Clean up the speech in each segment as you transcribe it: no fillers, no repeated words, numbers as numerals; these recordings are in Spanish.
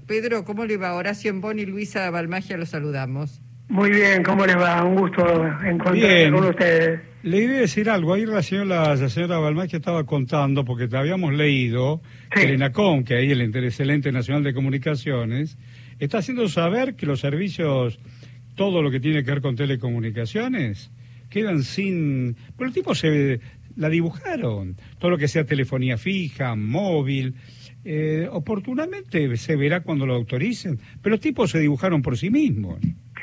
Pedro, ¿cómo le va? Horacio Embón y Luisa Balmagia los saludamos. Muy bien, ¿cómo les va? Un gusto encontrarme con ustedes. Le iba a decir algo. Ahí la señora Balmagia estaba contando, porque te habíamos leído, que el ENACOM, que ahí el Ente Nacional de Comunicaciones, está haciendo saber que los servicios, todo lo que tiene que ver con telecomunicaciones, quedan sin... Pero los tipos la dibujaron. Todo lo que sea telefonía fija, móvil... oportunamente se verá cuando lo autoricen, pero los tipos se dibujaron por sí mismos.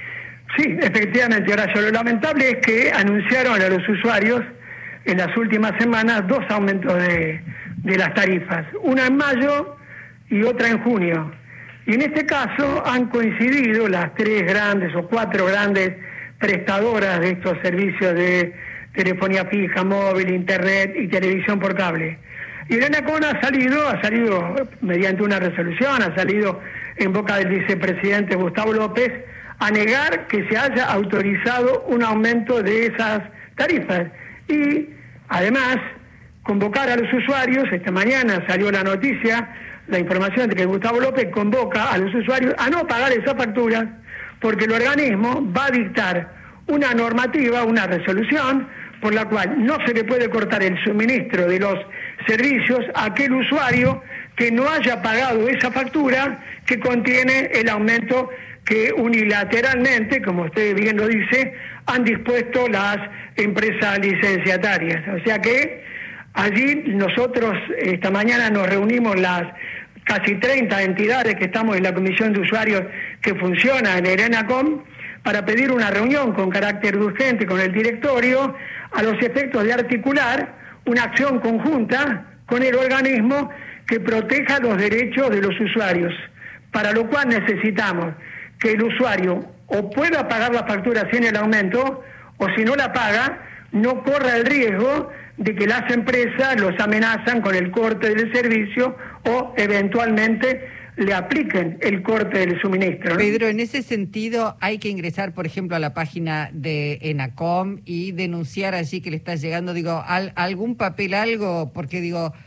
Sí, efectivamente, Horacio. Lo lamentable es que anunciaron a los usuarios en las últimas semanas 2 aumentos de las tarifas, una en mayo y otra en junio. Y en este caso han coincidido las 3 grandes o 4 grandes prestadoras de estos servicios de telefonía fija, móvil, internet y televisión por cable. Y el ENACOM ha salido mediante una resolución, ha salido en boca del vicepresidente Gustavo López a negar que se haya autorizado un aumento de esas tarifas. Y además convocar a los usuarios, esta mañana salió la noticia, la información de que Gustavo López convoca a los usuarios a no pagar esas facturas porque el organismo va a dictar una normativa, una resolución, por la cual no se le puede cortar el suministro de los servicios a aquel usuario que no haya pagado esa factura que contiene el aumento que unilateralmente, como usted bien lo dice, han dispuesto las empresas licenciatarias. O sea que allí nosotros esta mañana nos reunimos las casi 30 entidades que estamos en la Comisión de Usuarios que funciona en el ENACOM para pedir una reunión con carácter urgente con el directorio a los efectos de articular una acción conjunta con el organismo que proteja los derechos de los usuarios, para lo cual necesitamos que el usuario o pueda pagar la factura sin el aumento, o si no la paga, no corra el riesgo de que las empresas los amenazan con el corte del servicio o eventualmente le apliquen el corte del suministro, ¿no? Pedro, en ese sentido hay que ingresar, por ejemplo, a la página de ENACOM y denunciar allí que le está llegando, algún papel, algo, porque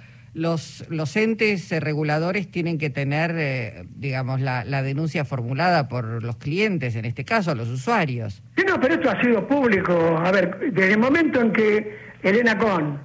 los entes reguladores tienen que tener, la denuncia formulada por los clientes, en este caso, los usuarios. Sí, no, pero esto ha sido público. A ver, desde el momento en que el ENACOM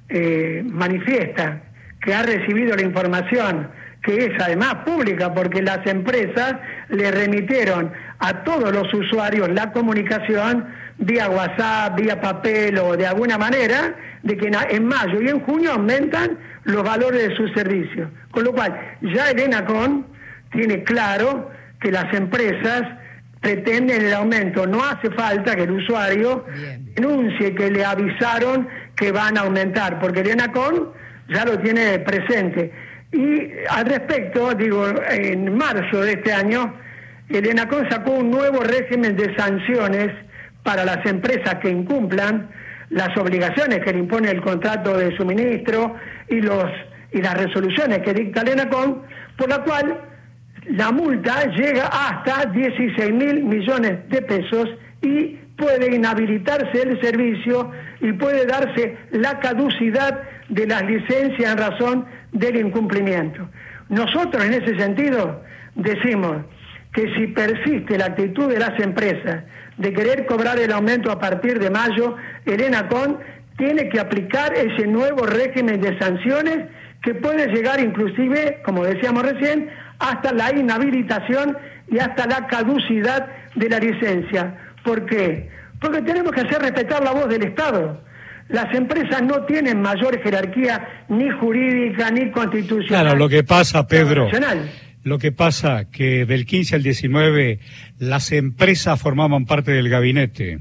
manifiesta que ha recibido la información, que es además pública, porque las empresas le remitieron a todos los usuarios la comunicación vía WhatsApp, vía papel o de alguna manera, de que en mayo y en junio aumentan los valores de sus servicios. Con lo cual, ya el ENACOM tiene claro que las empresas pretenden el aumento. No hace falta que el usuario denuncie que le avisaron que van a aumentar, porque el ENACOM ya lo tiene presente. Y al respecto, en marzo de este año, el ENACOM sacó un nuevo régimen de sanciones para las empresas que incumplan las obligaciones que le impone el contrato de suministro y las resoluciones que dicta el ENACOM, por la cual la multa llega hasta 16.000 millones de pesos y puede inhabilitarse el servicio y puede darse la caducidad de las licencias en razón del incumplimiento. Nosotros en ese sentido decimos que si persiste la actitud de las empresas de querer cobrar el aumento a partir de mayo, el ENACOM tiene que aplicar ese nuevo régimen de sanciones que puede llegar inclusive, como decíamos recién, hasta la inhabilitación y hasta la caducidad de la licencia. ¿Por qué? Porque tenemos que hacer respetar la voz del Estado. Las empresas no tienen mayor jerarquía ni jurídica ni constitucional. Claro, lo que pasa, Pedro, lo que pasa que del 15 al 19 las empresas formaban parte del gabinete.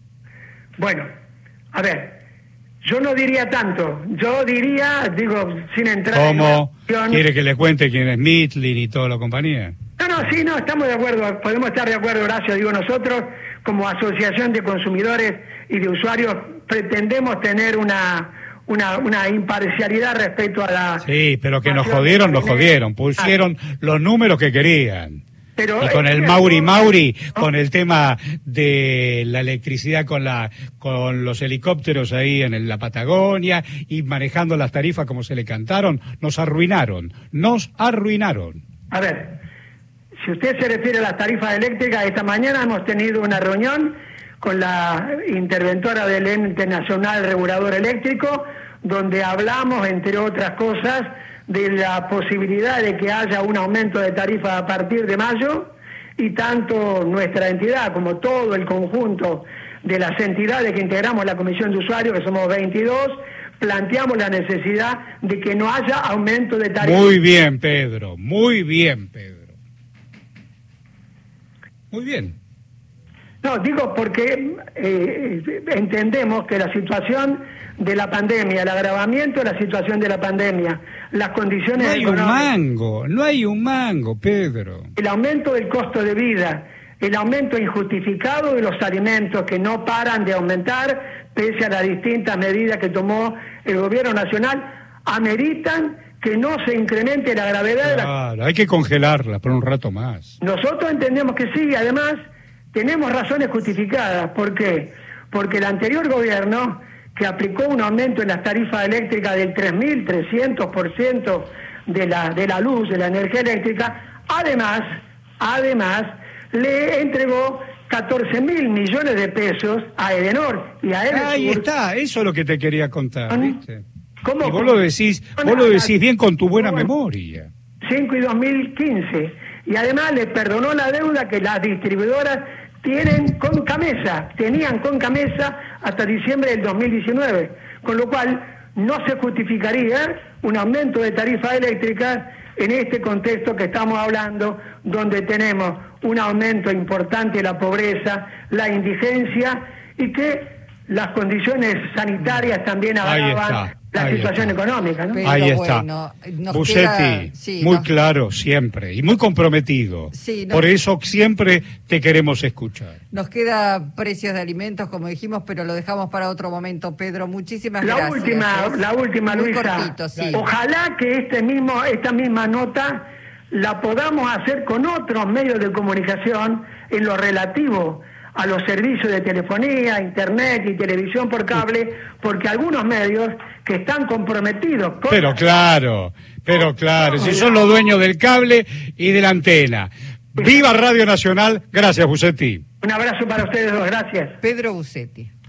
Bueno, a ver, yo no diría tanto. Yo diría, sin entrar ¿Cómo? ¿Quiere que le cuente quién es Mitlin y toda la compañía? No, estamos de acuerdo, podemos estar de acuerdo, Horacio. Nosotros, como Asociación de Consumidores y de Usuarios, pretendemos tener una imparcialidad respecto a la... Sí, pero que nos jodieron, pusieron los números que querían. Pero, y con el Mauri, con el tema de la electricidad con los helicópteros ahí en la Patagonia y manejando las tarifas como se le cantaron, nos arruinaron. A ver, Si usted se refiere a las tarifas eléctricas, esta mañana hemos tenido una reunión con la interventora del Ente Nacional Regulador Eléctrico, donde hablamos, entre otras cosas, de la posibilidad de que haya un aumento de tarifa a partir de mayo, y tanto nuestra entidad como todo el conjunto de las entidades que integramos la Comisión de Usuarios, que somos 22, planteamos la necesidad de que no haya aumento de tarifa. Muy bien, Pedro, muy bien, Pedro. Muy bien. No, digo porque entendemos que la situación de la pandemia, el agravamiento de la situación de la pandemia, las condiciones económicas... No hay un mango, Pedro. El aumento del costo de vida, el aumento injustificado de los alimentos que no paran de aumentar, pese a las distintas medidas que tomó el gobierno nacional, ameritan que no se incremente la gravedad de la... Claro, hay que congelarla por un rato más. Nosotros entendemos que sí, además... Tenemos razones justificadas. ¿Por qué? Porque el anterior gobierno, que aplicó un aumento en las tarifas eléctricas del 3.300% de la luz, de la energía eléctrica, además, le entregó 14.000 millones de pesos a Edenor y a Edesur. Ahí está, eso es lo que te quería contar, ¿viste? ¿Cómo? Y vos lo decís bien con tu buena memoria. 5 y 2015. Y además le perdonó la deuda que las distribuidoras tenían con Camesa hasta diciembre del 2019, con lo cual no se justificaría un aumento de tarifa eléctrica en este contexto que estamos hablando, donde tenemos un aumento importante de la pobreza, la indigencia, y que las condiciones sanitarias también agravan la situación económica, ¿no? Pero ahí está. Bueno, Busetti, claro siempre, y muy comprometido. Sí, por eso siempre te queremos escuchar. Nos queda precios de alimentos, como dijimos, pero lo dejamos para otro momento, Pedro. Muchísimas gracias. La última, muy Luisa. Cortito, sí. Ojalá que esta misma nota la podamos hacer con otros medios de comunicación en lo relativo a los servicios de telefonía, internet y televisión por cable, porque algunos medios que están comprometidos con... Pero claro, si son los dueños del cable y de la antena. ¡Viva Radio Nacional! Gracias, Busetti. Un abrazo para ustedes dos, gracias. Pedro Busetti.